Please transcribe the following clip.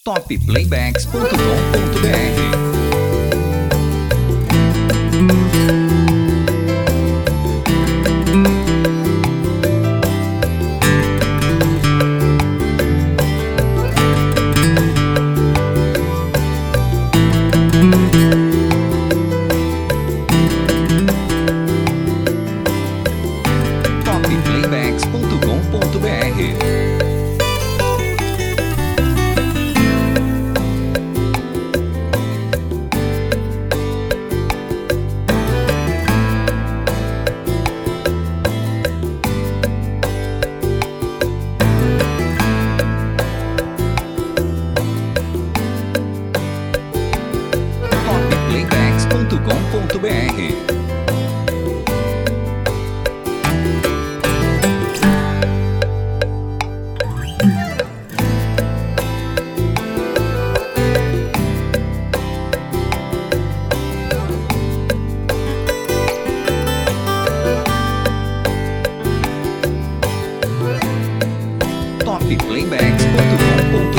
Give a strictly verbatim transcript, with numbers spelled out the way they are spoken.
topplaybacks ponto com ponto br. topplaybacks ponto com ponto br. topplaybacks ponto com ponto br. topplaybacks ponto com ponto br.